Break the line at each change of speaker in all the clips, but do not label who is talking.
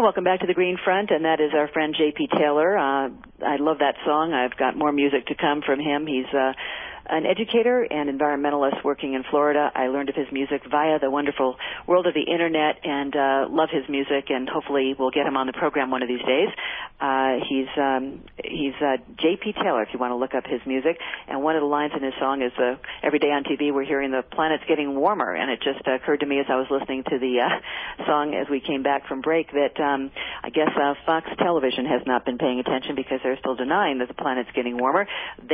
welcome back to the Green Front, and that is our friend J.P. Taylor. I love that song. I've got more music to come from him. He's an educator and environmentalist working in Florida. I learned of his music via the wonderful world of the Internet and love his music, and hopefully we'll get him on the program one of these days. He's J.P. Taylor, if you want to look up his music. And one of the lines in his song is, every day on TV we're hearing the planet's getting warmer, and it just occurred to me as I was listening to the song as we came back from break that I guess Fox Television has not been paying attention because they're still denying that the planet's getting warmer.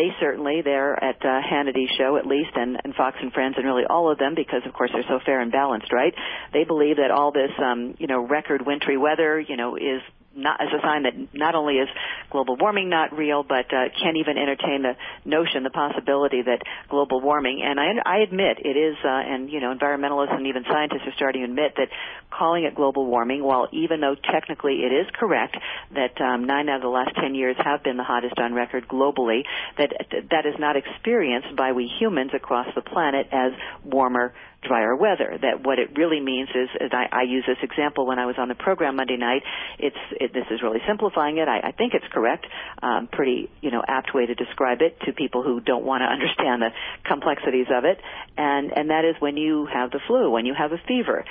They're at Hannity's show at least, and Fox and Friends, and really all of them, because of course they're so fair and balanced, right? They believe that all this record wintry weather is not as a sign that not only is global warming not real, but can't even entertain the notion, the possibility that global warming, and I admit it is, and environmentalists and even scientists are starting to admit that calling it global warming, while even though technically it is correct that 9 out of the last 10 years have been the hottest on record globally, that is not experienced by we humans across the planet as warmer, drier weather. That what it really means is I use this example when I was on the program Monday night. This is really simplifying it. I think it's correct. Pretty apt way to describe it to people who don't want to understand the complexities of it. And that is when you have the flu, when you have a fever,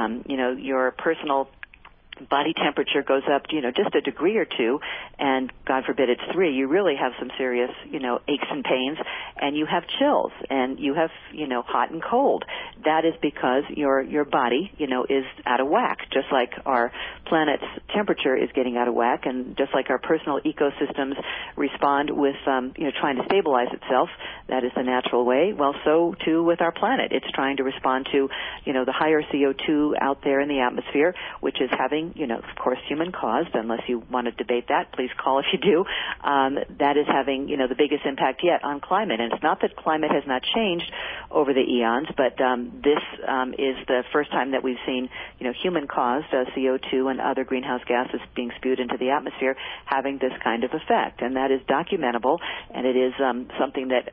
your personal body temperature goes up, just a degree or two, and God forbid it's 3, you really have some serious, aches and pains, and you have chills, and you have, hot and cold. That is because your body, is out of whack, just like our planet's temperature is getting out of whack, and just like our personal ecosystems respond with, trying to stabilize itself. That is the natural way. Well, so too with our planet. It's trying to respond to, the higher CO2 out there in the atmosphere, which is having, of course, human caused, unless you want to debate that, please call if you do. That is having, the biggest impact yet on climate. And it's not that climate has not changed over the eons, but this is the first time that we've seen, human caused CO2 and other greenhouse gases being spewed into the atmosphere having this kind of effect. And that is documentable, and it is something that,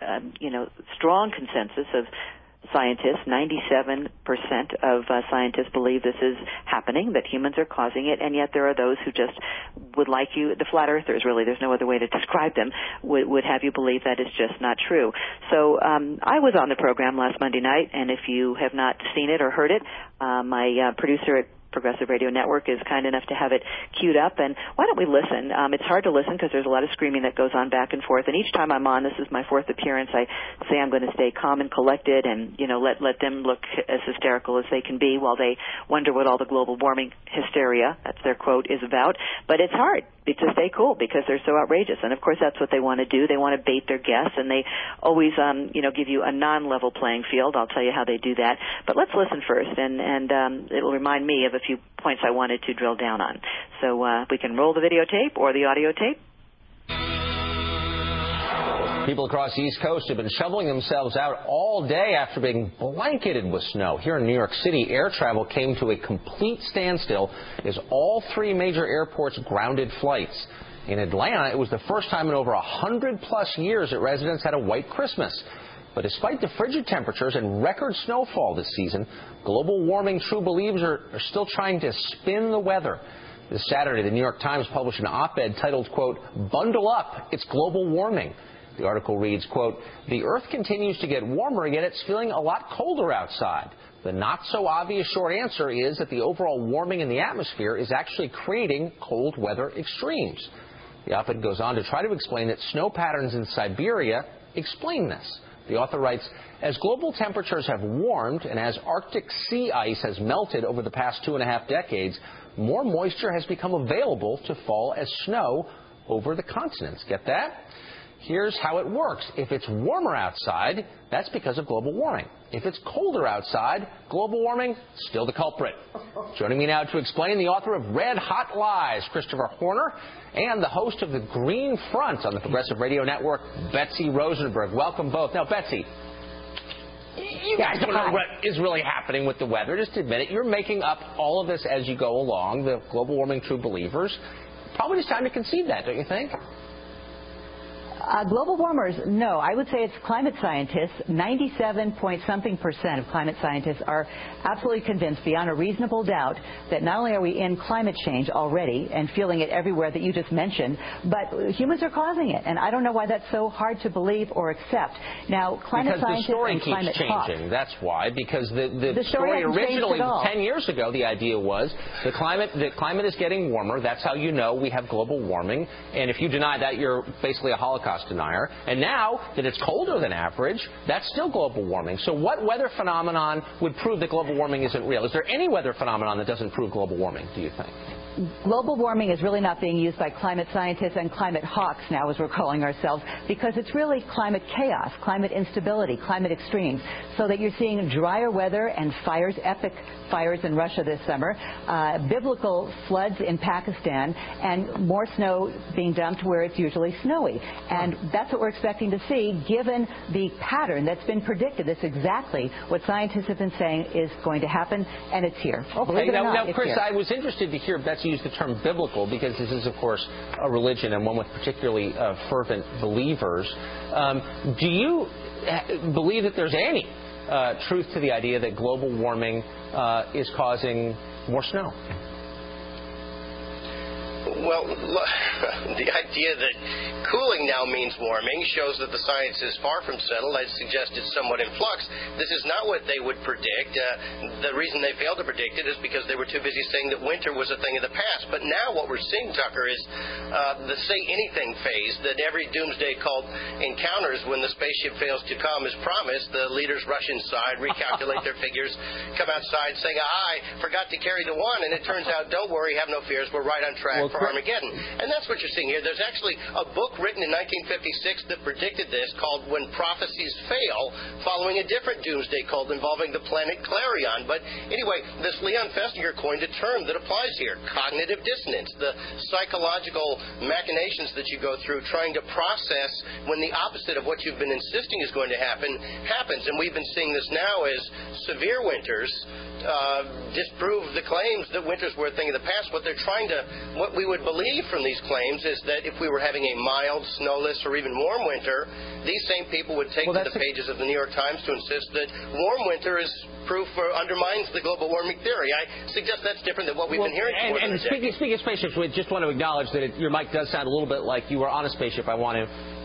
strong consensus of scientists, 97% of scientists believe this is happening, that humans are causing it, and yet there are those who just would like you, the flat earthers really, there's no other way to describe them, would have you believe that is just not true. So I was on the program last Monday night, and if you have not seen it or heard it, my producer at Progressive Radio Network is kind enough to have it queued up, and why don't we listen? It's hard to listen because there's a lot of screaming that goes on back and forth, and each time I'm on, this is my 4th appearance, I say I'm going to stay calm and collected and, let them look as hysterical as they can be while they wonder what all the global warming hysteria, that's their quote, is about. But it's hard to stay cool because they're so outrageous, and of course that's what they want to do. They want to bait their guests, and they always, give you a non-level playing field. I'll tell you how they do that. But let's listen first, and it'll remind me of a few points I wanted to drill down on. So we can roll the videotape or the audio tape.
People across the East Coast have been shoveling themselves out all day after being blanketed with snow. Here in New York City, air travel came to a complete standstill as all 3 major airports grounded flights. In Atlanta, it was the first time in over 100-plus years that residents had a white Christmas. But despite the frigid temperatures and record snowfall this season, global warming true believers are still trying to spin the weather. This Saturday, the New York Times published an op-ed titled, quote, "Bundle Up, It's Global Warming." The article reads, quote, "The Earth continues to get warmer, yet it's feeling a lot colder outside. The not-so-obvious short answer is that the overall warming in the atmosphere is actually creating cold weather extremes." The op-ed goes on to try to explain that snow patterns in Siberia explain this. The author writes, as global temperatures have warmed and as Arctic sea ice has melted over the past 2.5 decades, more moisture has become available to fall as snow over the continents. Get that? Here's how it works. If it's warmer outside, that's because of global warming. If it's colder outside, global warming, still the culprit. Joining me now to explain, the author of Red Hot Lies, Christopher Horner, and the host of The Green Front on the Progressive Radio Network, Betsy Rosenberg. Welcome both. Now, Betsy, you guys don't know what is really happening with the weather. Just admit it. You're making up all of this as you go along, the global warming true believers. Probably just time to concede that, don't you think?
Global warmers, no. I would say it's climate scientists. 97-point-something% of climate scientists are absolutely convinced beyond a reasonable doubt that not only are we in climate change already and feeling it everywhere that you just mentioned, but humans are causing it. And I don't know why that's so hard to believe or accept. Now, climate scientists and climate talk.
Because the story keeps changing. That's why. Because the story originally, 10 years ago, the idea was the climate is getting warmer. That's how you know we have global warming. And if you deny that, you're basically a Holocaust denier. And now that it's colder than average, that's still global warming. So what weather phenomenon would prove that global warming isn't real? Is there any weather phenomenon that doesn't prove global warming, do you think?
Global warming is really not being used by climate scientists and climate hawks now, as we're calling ourselves, because it's really climate chaos, climate instability, climate extremes, so that you're seeing drier weather and fires, epic fires in Russia this summer, biblical floods in Pakistan, and more snow being dumped where it's usually snowy. And that's what we're expecting to see, given the pattern that's been predicted. That's exactly what scientists have been saying is going to happen, and it's here.
Okay, now Chris, I was interested to hear Betsy use the term biblical, because this is, of course, a religion and one with particularly fervent believers. Do you believe that there's any truth to the idea that global warming is causing more snow?
Well, the idea that cooling now means warming shows that the science is far from settled. I'd suggest it's somewhat in flux. This is not what they would predict. The reason they failed to predict it is because they were too busy saying that winter was a thing of the past. But now what we're seeing, Tucker, is the say anything phase that every doomsday cult encounters when the spaceship fails to come as promised. The leaders rush inside, recalculate their figures, come outside saying, I forgot to carry the one. And it turns out, don't worry, have no fears, we're right on track for Armageddon. And that's what you're seeing here. There's actually a book written in 1956 that predicted this called When Prophecies Fail, following a different doomsday cult involving the planet Clarion. But anyway, this Leon Festinger coined a term that applies here, cognitive dissonance, the psychological machinations that you go through trying to process when the opposite of what you've been insisting is going to happen happens. And we've been seeing this now as severe winters disprove the claims that winters were a thing of the past. What we would believe from these claims is that if we were having a mild, snowless, or even warm winter, these same people would take to the pages of the New York Times to insist that warm winter is proof or undermines the global warming theory. I suggest that's different than what we've been hearing.
And speaking of spaceships, we just want to acknowledge that your mic does sound a little bit like you were on a spaceship. I want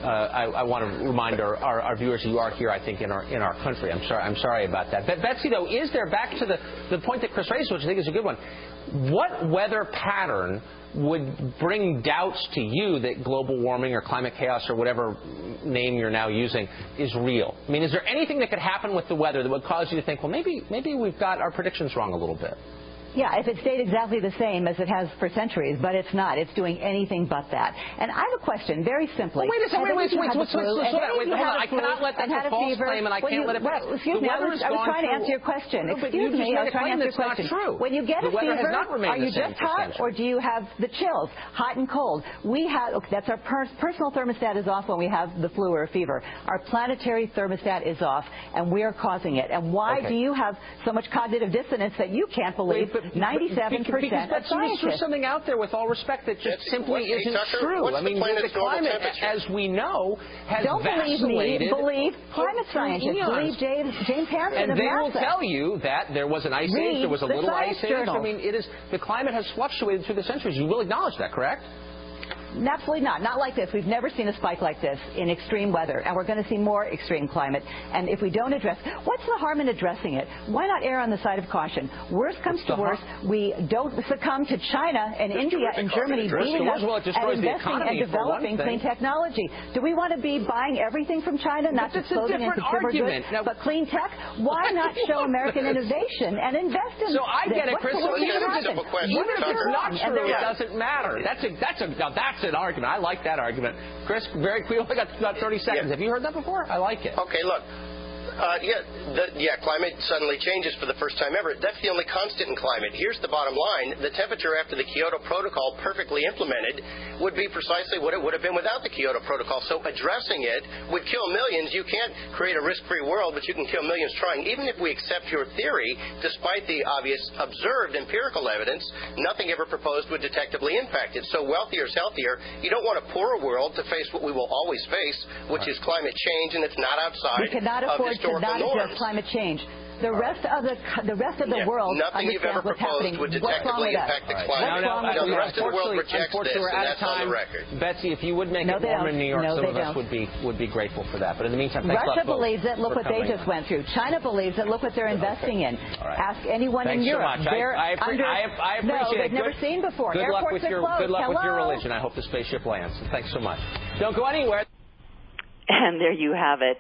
to remind our viewers you are here, I think, in our country. I'm sorry about that. But Betsy, though, is there, back to the point that Chris raised, which I think is a good one, what weather pattern would bring doubts to you that global warming or climate chaos or whatever name you're now using is real? I mean, is there anything that could happen with the weather that would cause you to think, well, maybe we've got our predictions wrong a little bit?
Yeah, if it stayed exactly the same as it has for centuries, but it's not. It's doing anything but that. And I have a question, very simply.
Well, wait a second, wait, hold on. I cannot let that a false claim, and I can't let it...
Excuse me, I was trying to answer your question. Excuse me, I was trying to answer your question. When you get a fever, are you just hot, or do you have the chills, hot and cold? That's our personal thermostat is off when we have the flu or a fever. Our planetary thermostat is off, and we are causing it. And why do you have so much cognitive dissonance that you can't believe 97% of scientists?
There's something out there, with all respect, that just simply isn't true. I mean, the climate, as we know, has vacillated.
Don't believe climate scientists. Believe James Hansen of NASA.
And they will tell you that there was an ice age, there was a little ice age. I mean, the climate has fluctuated through the centuries. You will acknowledge that, correct?
Absolutely not. Not like this. We've never seen a spike like this in extreme weather, and we're going to see more extreme climate. And if we don't address, what's the harm in addressing it? Why not err on the side of caution? Worst comes to worst, we don't succumb to China and India and Germany beating us and investing and developing clean technology. Do we want to be buying everything from China, not just clothing and consumer goods, but clean tech? Why not show American innovation and invest in
So I get it, Chris. So even if it's not true, it doesn't matter. That's an argument. I like that argument. Chris, we only got about 30 seconds. Have you heard that before? I like it.
Okay, look. Climate suddenly changes for the first time ever. That's the only constant in climate. Here's the bottom line. The temperature after the Kyoto Protocol perfectly implemented would be precisely what it would have been without the Kyoto Protocol. So addressing it would kill millions. You can't create a risk-free world, but you can kill millions trying. Even if we accept your theory, despite the obvious observed empirical evidence, nothing ever proposed would detectably impact it. So wealthier is healthier. You don't want a poorer world to face what we will always face, which is climate change, and it's not outside
we cannot afford
of historical
to not
norms.
address climate change. The rest of the world
nothing you've ever
what's happening.
proposed would detectably impact the climate.
No,
the rest of the world rejects this, and that's on the record.
Betsy, if you would make it warm in New York, some of us would be grateful for that. But in the meantime, thanks
Russia
a lot
believes it. Look what they just went through. China believes it. Look what they're investing in.
Right.
Ask anyone in Europe.
So much. I appreciate
no,
it.
they've never seen before.
Good luck with your religion. I hope the spaceship lands. Thanks so much. Don't go anywhere.
And there you have it.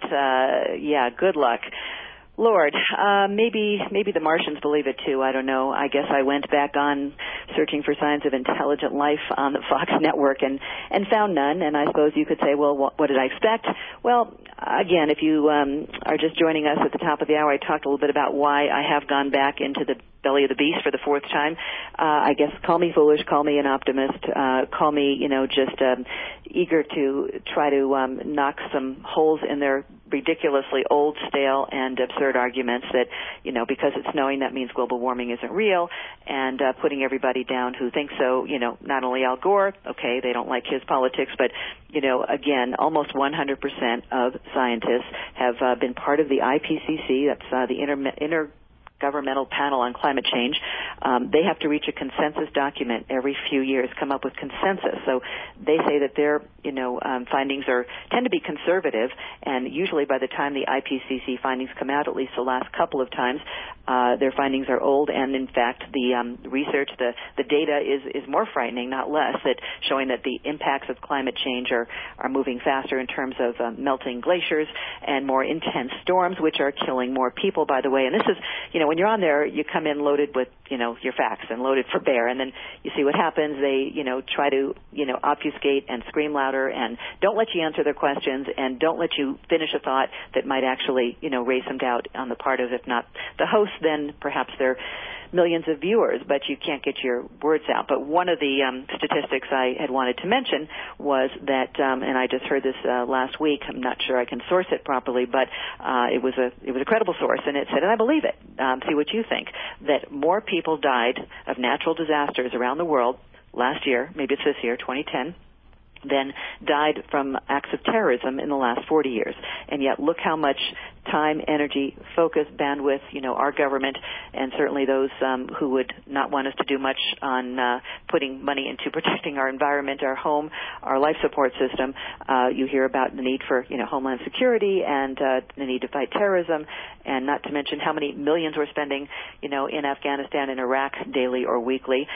Good luck. Lord, maybe the Martians believe it too. I don't know. I guess I went back on searching for signs of intelligent life on the Fox network and found none. And I suppose you could say, well, what did I expect? Well, again, if you are just joining us at the top of the hour, I talked a little bit about why I have gone back into the belly of the beast for the fourth time. I guess call me foolish, call me an optimist, call me, just eager to try to knock some holes in their ridiculously old, stale, and absurd arguments that, because it's snowing, that means global warming isn't real, and putting everybody down who thinks so, not only Al Gore, okay, they don't like his politics, but, again, almost 100% of scientists have been part of the IPCC, that's the Intergovernmental Panel on Climate Change. They have to reach a consensus document every few years, come up with consensus. So they say that their, findings tend to be conservative, and usually by the time the IPCC findings come out, at least the last couple of times, their findings are old, and in fact, the research, the data is more frightening, not less, that showing that the impacts of climate change are moving faster in terms of melting glaciers and more intense storms, which are killing more people, by the way. And this is, when you're on there, you come in loaded with, your facts and loaded for bear, and then you see what happens. They, try to, obfuscate and scream louder and don't let you answer their questions and don't let you finish a thought that might actually, raise some doubt on the part of, if not the host, then perhaps their millions of viewers, but you can't get your words out. But one of the statistics I had wanted to mention was that, and I just heard this last week. I'm not sure I can source it properly, but it was a credible source, and it said, and I believe it. See what you think. That more people died of natural disasters around the world last year, maybe it's this year, 2010. Then died from acts of terrorism in the last 40 years. And yet look how much time, energy, focus, bandwidth, our government, and certainly those who would not want us to do much on putting money into protecting our environment, our home, our life support system. You hear about the need for, homeland security and the need to fight terrorism, and not to mention how many millions we're spending, in Afghanistan and Iraq daily or weekly.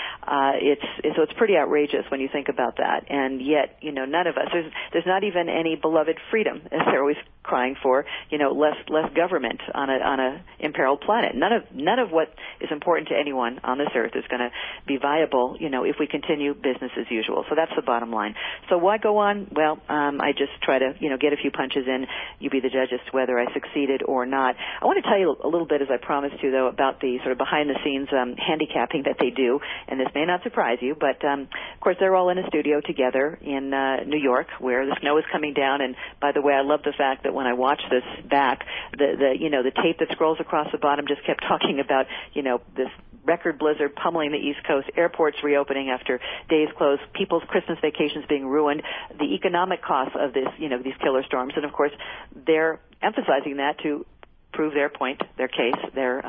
So it's pretty outrageous when you think about that. And yet, none of us, there's not even any beloved freedom, as they're always crying for, less government on a imperiled planet. None of what is important to anyone on this earth is going to be viable, if we continue business as usual. So that's the bottom line. So why go on? Well, I just try to, get a few punches in. You be the judge as to whether I succeeded or not. I want to tell you a little bit, as I promised to, though, about the sort of behind-the-scenes handicapping that they do, and this may not surprise you, but, of course, they're all in a studio together in New York, where the snow is coming down. And by the way, I love the fact that when I watched this back, the tape that scrolls across the bottom just kept talking about, this record blizzard pummeling the East Coast, airports reopening after days closed, people's Christmas vacations being ruined, the economic costs of this, these killer storms. And of course, they're emphasizing that to prove their point, their case, their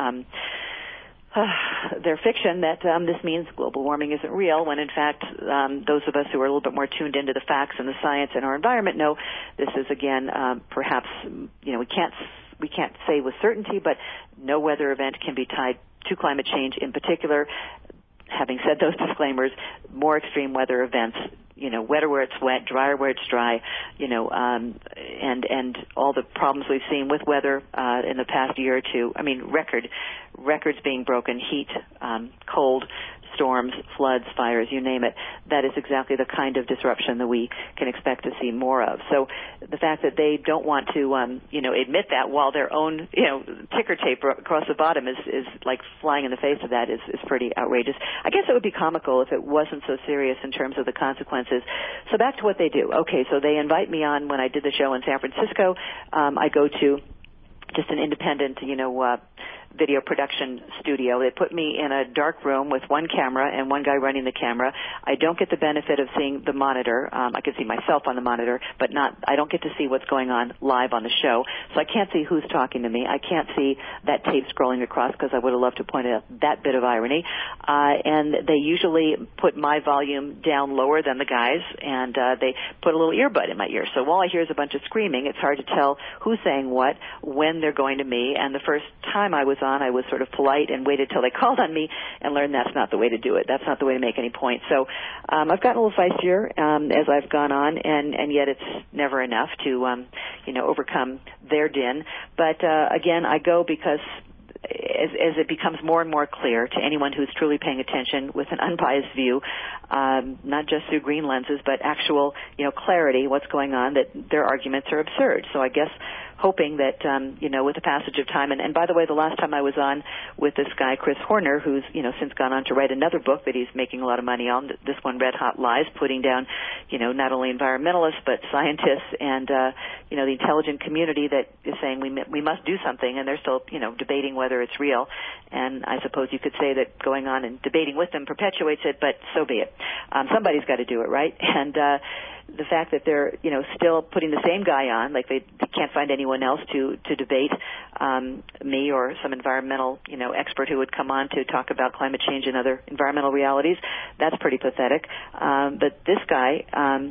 fiction that this means global warming isn't real, when in fact those of us who are a little bit more tuned into the facts and the science and our environment know this is, again, perhaps, we can't say with certainty, but no weather event can be tied to climate change in particular. Having said those disclaimers, more extreme weather events, wetter where it's wet, drier where it's dry, and all the problems we've seen with weather in the past year or two. I mean, records being broken, heat, cold, storms, floods, fires, you name it. That is exactly the kind of disruption that we can expect to see more of. So the fact that they don't want to, admit that while their own, ticker tape across the bottom is like flying in the face of that is pretty outrageous. I guess it would be comical if it wasn't so serious in terms of the consequences. So back to what they do. Okay, so they invite me on when I did the show in San Francisco. I go to just an independent, video production studio. They put me in a dark room with one camera and one guy running the camera. I don't get the benefit of seeing the monitor. I can see myself on the monitor, but I don't get to see what's going on live on the show. So I can't see who's talking to me. I can't see that tape scrolling across because I would have loved to point out that bit of irony. And they usually put my volume down lower than the guys, and they put a little earbud in my ear. So all I hear is a bunch of screaming. It's hard to tell who's saying what, when they're going to me. And the first time I was on, I was sort of polite and waited till they called on me and learned that's not the way to do it. That's not the way to make any point. So I've gotten a little feistier as I've gone on, and yet it's never enough to, overcome their din. But again, I go because as it becomes more and more clear to anyone who's truly paying attention with an unbiased view, not just through green lenses, but actual, clarity, what's going on, that their arguments are absurd. So I guess hoping that, with the passage of time, and by the way, the last time I was on with this guy, Chris Horner, who's, since gone on to write another book that he's making a lot of money on, this one, Red Hot Lies, putting down, not only environmentalists, but scientists and, the intelligent community that is saying we must do something, and they're still, debating whether it's real. And I suppose you could say that going on and debating with them perpetuates it, but so be it. Somebody's got to do it, right? And, the fact that they're, still putting the same guy on, like they can't find anyone else to debate me or some environmental, expert who would come on to talk about climate change and other environmental realities, that's pretty pathetic. But this guy,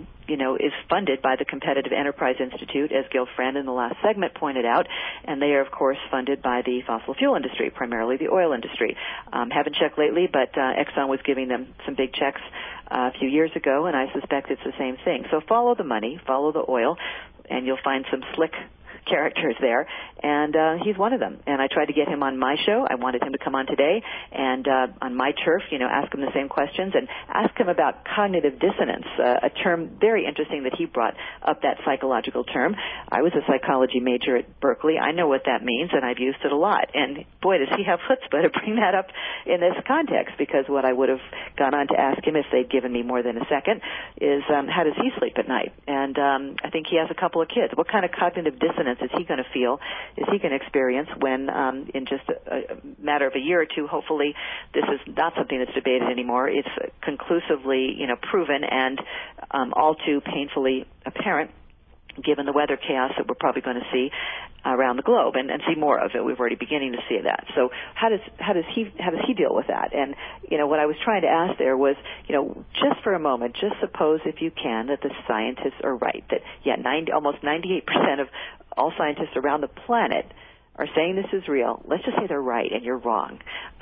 is funded by the Competitive Enterprise Institute, as Gil Friend in the last segment pointed out, and they are, of course, funded by the fossil fuel industry, primarily the oil industry. Haven't checked lately, but Exxon was giving them some big checks a few years ago, and I suspect it's the same thing. So follow the money, follow the oil, and you'll find some slick characters there, and he's one of them. And I tried to get him on my show. I wanted him to come on today and on my turf, ask him the same questions and ask him about cognitive dissonance, a term very interesting that he brought up, that psychological term. I was a psychology major at Berkeley. I know what that means, and I've used it a lot. And boy, does he have chutzpah to bring that up in this context, because what I would have gone on to ask him if they'd given me more than a second is how does he sleep at night? And I think he has a couple of kids. What kind of cognitive dissonance is he going to feel, is he going to experience when in just a matter of a year or two, hopefully this is not something that's debated anymore. It's conclusively, proven and all too painfully apparent, given the weather chaos that we're probably going to see around the globe and see more of it. We're already beginning to see that. So how does he deal with that? And what I was trying to ask there was, just for a moment, just suppose, if you can, that the scientists are right, that almost 98% of all scientists around the planet are saying this is real. Let's just say they're right and you're wrong.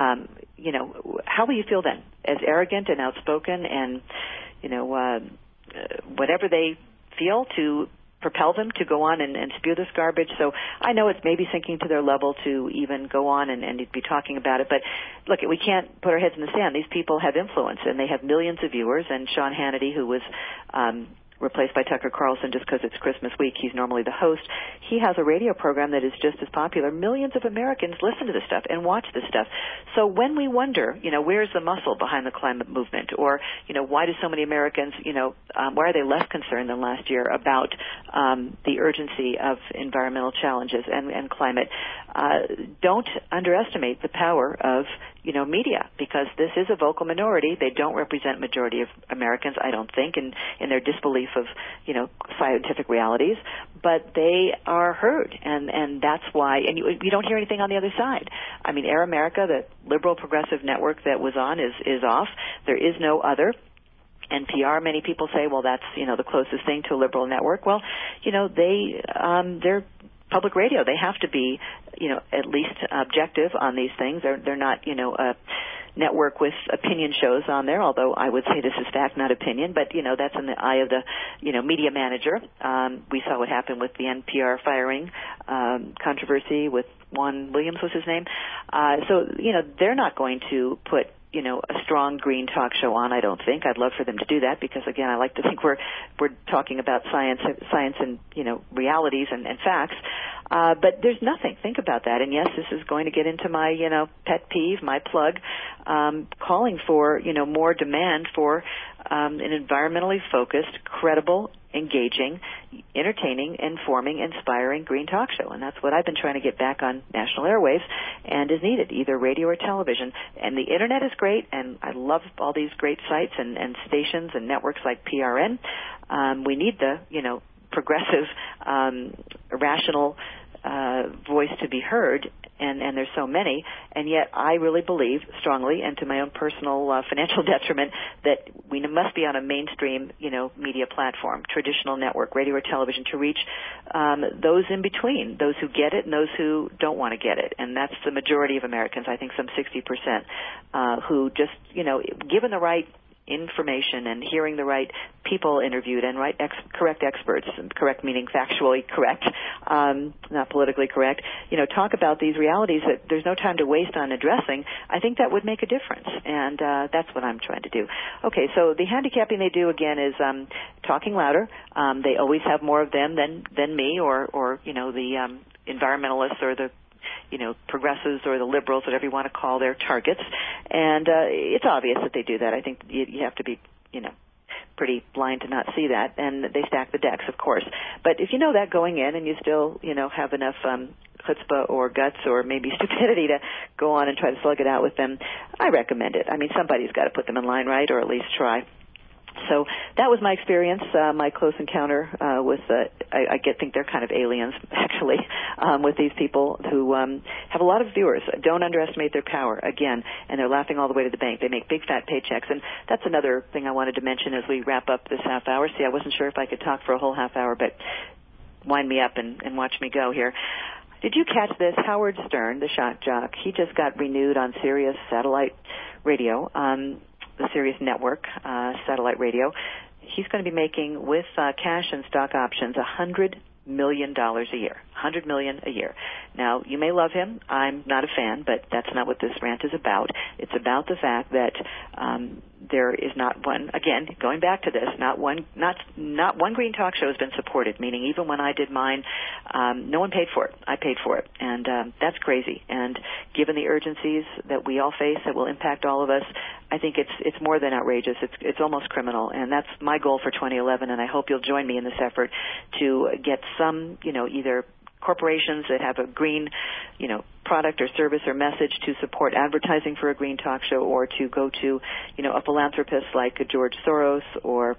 How will you feel then? As arrogant and outspoken and, whatever they feel to propel them to go on and spew this garbage. So I know it's maybe sinking to their level to even go on and be talking about it. But look, we can't put our heads in the sand. These people have influence, and they have millions of viewers. And Sean Hannity, who was replaced by Tucker Carlson just because it's Christmas week, he's normally the host, he has a radio program that is just as popular. Millions of Americans listen to this stuff and watch this stuff. So when we wonder, where's the muscle behind the climate movement, or, why do so many Americans, why are they less concerned than last year about the urgency of environmental challenges and climate? Don't underestimate the power of media, because this is a vocal minority. They don't represent majority of Americans, I don't think, in their disbelief of, scientific realities, but they are heard, and that's why, and you don't hear anything on the other side. I mean, Air America, the liberal progressive network that was on, is off. There is no other. NPR, many people say, well, that's, the closest thing to a liberal network. Well, they're public radio. They have to be, at least objective on these things. They're not, a network with opinion shows on there, although I would say this is fact, not opinion, but, that's in the eye of the, media manager. We saw what happened with the NPR firing controversy with Juan Williams was his name. So, they're not going to put a strong green talk show on. I don't think. I'd love for them to do that because, again, I like to think we're talking about science and realities and facts. But there's nothing. Think about that. And yes, this is going to get into my pet peeve, my plug, calling for more demand for an environmentally focused, credible, engaging, entertaining, informing, inspiring green talk show. And that's what I've been trying to get back on national airwaves and is needed, either radio or television. And the Internet is great, and I love all these great sites and stations and networks like PRN. We need the, progressive, rational voice to be heard, and there's so many, and yet I really believe strongly, and to my own personal financial detriment, that we must be on a mainstream, media platform, traditional network, radio or television, to reach those in between, those who get it and those who don't want to get it, and that's the majority of Americans, I think some 60%, who just, given the right information and hearing the right people interviewed and correct experts, correct meaning factually correct, not politically correct, talk about these realities that there's no time to waste on addressing, I think that would make a difference. And that's what I'm trying to do. Okay, so the handicapping they do, again, is talking louder. They always have more of them than me or the environmentalists or the progressives or the liberals, whatever you want to call their targets. And it's obvious that they do that. I think you have to be, pretty blind to not see that. And they stack the decks, of course. But if you know that going in and you still, have enough chutzpah or guts or maybe stupidity to go on and try to slug it out with them, I recommend it. I mean, somebody's got to put them in line, right, or at least try. So that was my experience, my close encounter with, I think they're kind of aliens, actually, with these people who have a lot of viewers. Don't underestimate their power, again, and they're laughing all the way to the bank. They make big, fat paychecks, and that's another thing I wanted to mention as we wrap up this half hour. See, I wasn't sure if I could talk for a whole half hour, but wind me up and watch me go here. Did you catch this? Howard Stern, the shock jock, he just got renewed on Sirius satellite radio, the Sirius network, satellite radio. He's going to be making, with cash and stock options, $100 million a year. $100 million a year. Now, you may love him. I'm not a fan, but that's not what this rant is about. It's about the fact that there is not one, again, going back to this, not one green talk show has been supported, meaning even when I did mine, no one paid for it. I paid for it, and that's crazy. And given the urgencies that we all face that will impact all of us, I think it's more than outrageous. It's almost criminal, and that's my goal for 2011, and I hope you'll join me in this effort to get some, either corporations that have a green, product or service or message to support advertising for a green talk show, or to go to, a philanthropist like George Soros or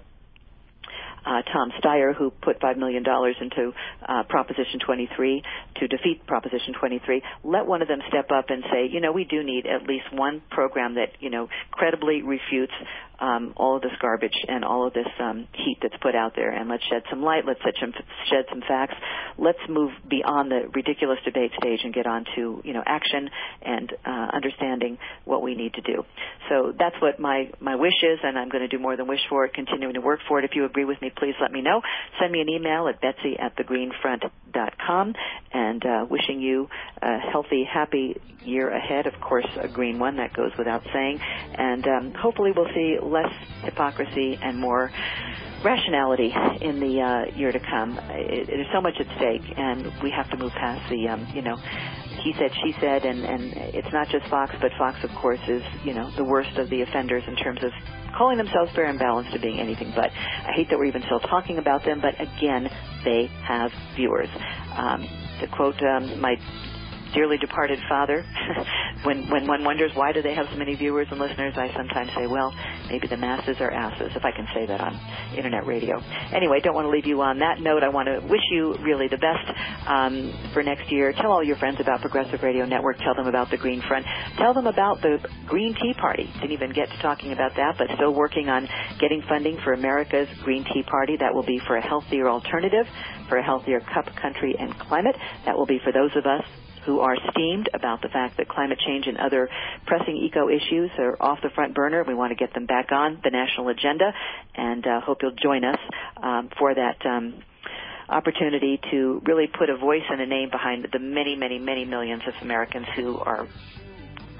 Tom Steyer, who put $5 million into Proposition 23 to defeat Proposition 23. Let one of them step up and say, we do need at least one program that, credibly refutes all of this garbage and all of this heat that's put out there. And let's shed some light. Let's shed some facts. Let's move beyond the ridiculous debate stage and get on to, action and understanding what we need to do. So that's what my wish is, and I'm going to do more than wish for it, continuing to work for it. If you agree with me, please let me know. Send me an email at betsy@thegreenfront.com, and wishing you a healthy, happy year ahead. Of course, a green one, that goes without saying. And hopefully we'll see less hypocrisy and more rationality in the year to come. There's so much at stake, and we have to move past the, he said, she said, and it's not just Fox, but Fox, of course, is, the worst of the offenders in terms of calling themselves fair and balanced to being anything but. I hate that we're even still talking about them, but again, they have viewers. To quote my dearly departed father, when one wonders why do they have so many viewers and listeners, I sometimes say, well, maybe the masses are asses, if I can say that on internet radio. Anyway, don't want to leave you on that note. I want to wish you really the best for next year. Tell all your friends about Progressive Radio Network. Tell them about the Green Front. Tell them about the Green Tea Party. Didn't even get to talking about that, but still working on getting funding for America's Green Tea Party. That will be for a healthier alternative, for a healthier cup, country, and climate. That will be for those of us who are steamed about the fact that climate change and other pressing eco issues are off the front burner. We want to get them back on the national agenda, and hope you'll join us for that opportunity to really put a voice and a name behind the many, many, many millions of Americans who are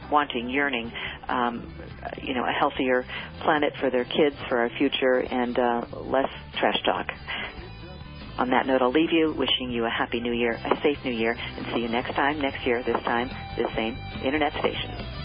wanting, yearning, a healthier planet for their kids, for our future, and less trash talk. On that note, I'll leave you wishing you a happy new year, a safe new year, and see you next time, next year, this time, this same internet station.